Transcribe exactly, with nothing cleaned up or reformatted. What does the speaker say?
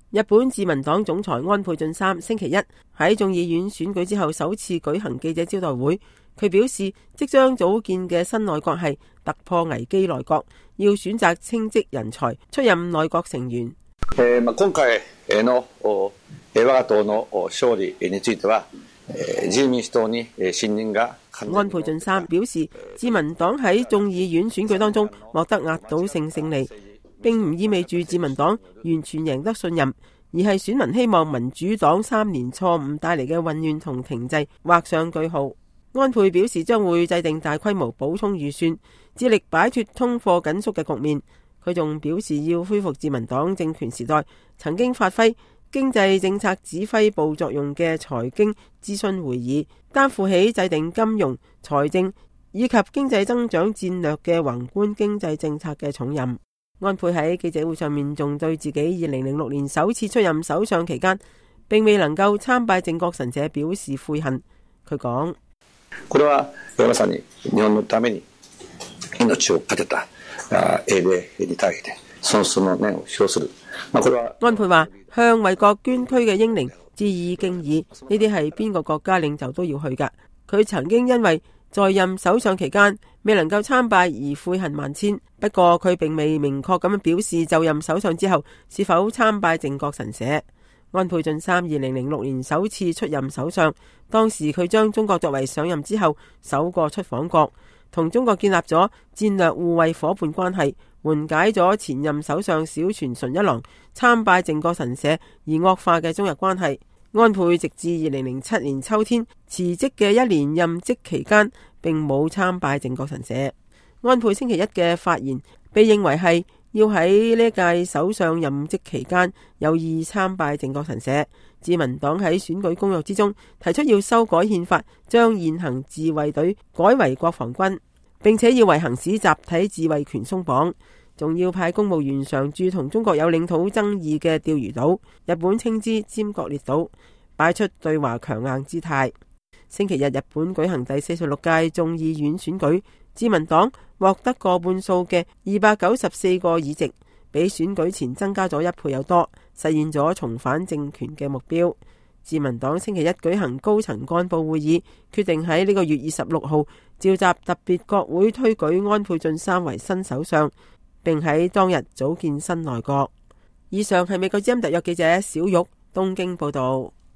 日本自民黨總裁安倍晉三星期一喺眾議院選舉之後首次舉行記者招待會，佢表示即將組建嘅新內閣係突破危機內閣，要選擇稱職人才出任內閣成員。 えー、今回の我が黨の勝利については自由民主黨に信任が。 安倍晉三表示，自民黨喺眾議院選舉當中獲得壓倒性勝利，並唔意味住自民黨完全贏得信任，而係選民希望民主黨三年錯誤帶嚟嘅混亂同停滯畫上句號。安倍表示將會制定大規模補充預算，致力擺脫通貨緊縮嘅局面。佢仲表示要恢復自民黨政權時代曾經發揮經濟政策指揮部作用嘅財經諮詢會議，擔負起制定金融、財政以及經濟增長戰略嘅宏觀經濟政策嘅重任。安倍喺記者會上面仲對自己二零零六年首次出任首相期間並未能夠參拜靖國神社表示悔恨。佢講： これはまさに日本のために命を懸けた英霊に対して尊崇の念を表する。 安倍話：向為國捐軀嘅英靈致以敬意，呢啲係邊個國家領袖都要去㗎。佢曾經因為在任首相期間未能夠參拜而悔恨萬千，不過佢並未明確咁樣表示就任首相之後是否參拜靖國神社。安倍晉三二零零六年首次出任首相，當時佢將中國作為上任之後首個出訪國，同中國建立咗戰略互惠夥伴關係，緩解咗前任首相小泉純一郎參拜靖國神社而惡化嘅中日關係。安倍直至二零零七年秋天辭職嘅一年任職期間並冇參拜靖國神社。安倍星期一嘅發言被認為係要喺呢屆首相任職期間有意參拜靖國神社。自民黨喺選舉公約之中提出要修改憲法，將現行自衛隊改為國防軍，並且要為行使集體自衛權鬆綁，仲要派公務員常駐同中國有領土爭議嘅釣魚島，日本稱之尖閣列島，擺出對華強硬姿態。星期日日本舉行第四十六屆眾議院選舉，自民黨獲得過半數嘅二百九十四個議席，比選舉前增加咗一倍有多，實現咗重返政權嘅目標。自民黨星期一舉行高層幹部會議，決定喺呢個月二十六號召集特別國會推舉安倍晉三為新首相，並喺當日組建新內閣。以上係美國之音特約記者小玉東京報道。